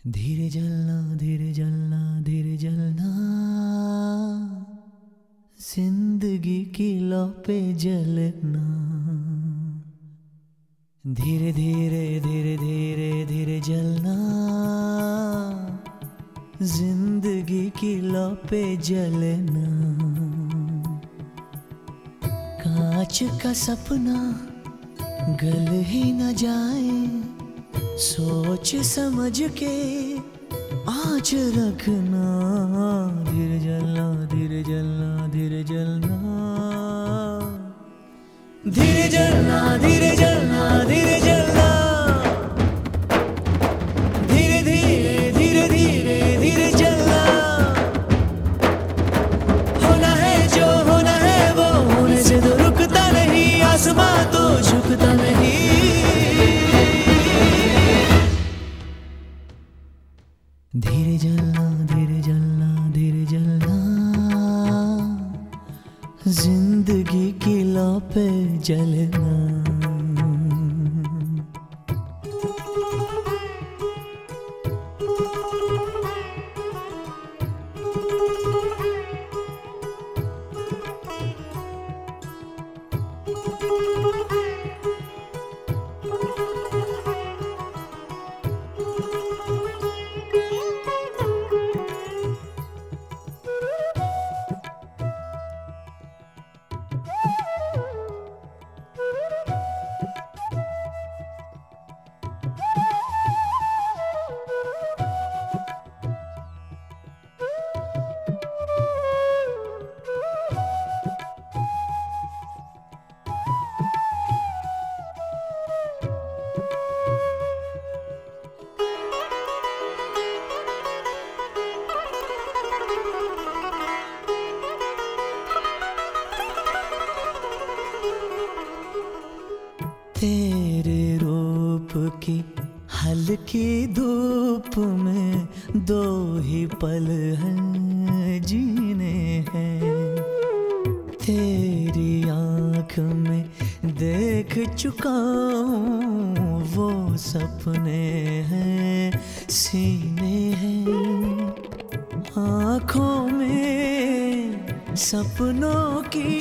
धीरे जलना धीरे जलना धीरे जलना, जिंदगी की लौ पे जलना। धीरे धीरे धीरे धीरे धीरे जलना, जिंदगी की लौ पे जलना। कांच का सपना गल ही न जाए, सोच समझ के आज रखना। धीरे जलना धीरे जलना धीरे जलना, धीरे जलना धीरे जलना धीरे जलना। धीरे धीरे धीरे धीरे धीरे जलना। होना है जो होना है वो होने से तो रुकता नहीं, आसमां तो झुकता नहीं। धीरे जलना धीरे जलना धीरे जलना, जिंदगी की लौ पे जलना। तेरे रूप की हल्की धूप में दो ही पल हैं जीने हैं। तेरी आँख में देख चुका हूँ वो सपने हैं सीने हैं। आँखों में सपनों की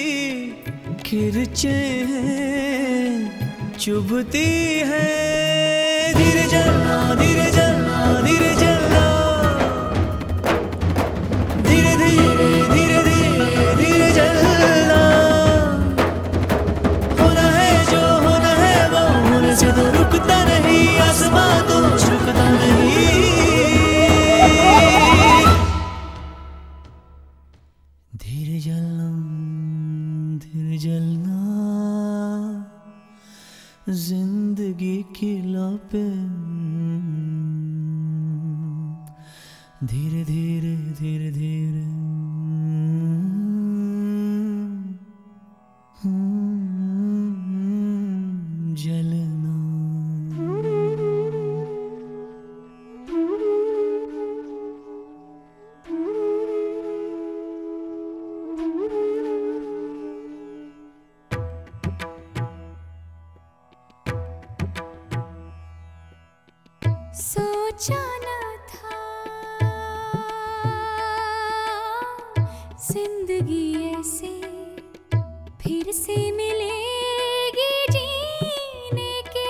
किरचें हैं, चुभती है। धीरे जलना धीरे जलना धीरे जलना। धीरे धीरे धीरे धीरे धीरे जलना। होना है जो होना है वो होने से तो रुकता नहीं, आसमां तो झुकता नहीं। धीरे जलना धीरे जलना, जिंदगी की लौ पे। धीरे धीरे धीरे धीरे जलना। सोचा न था जिंदगी ऐसे फिर से मिलेगी जीने के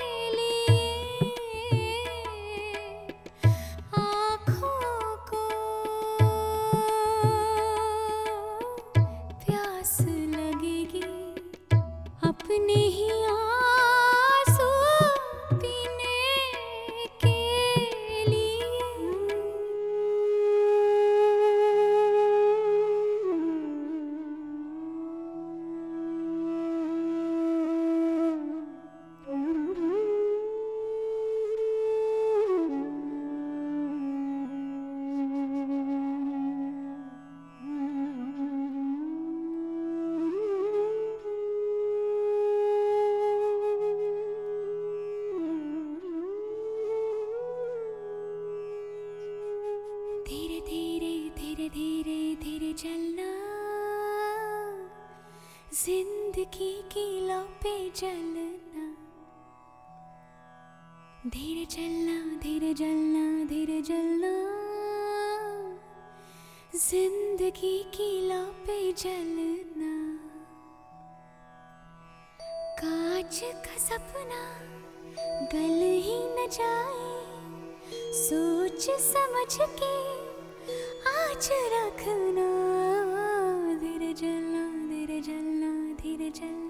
लिए। आँखों को प्यास लगेगी अपने ही आंसू पीने के लिए। धीरे धीरे धीरे धीरे धीरे चलना, जिंदगी की लौ पे जलना। धीरे चलना धीरे जलना धीरे जलना, जिंदगी की लौ पे जलना। कांच का सपना गल ही न जाए, सोच समझ के आज रखना। धीरे जलना धीरे जलना धीरे जलना।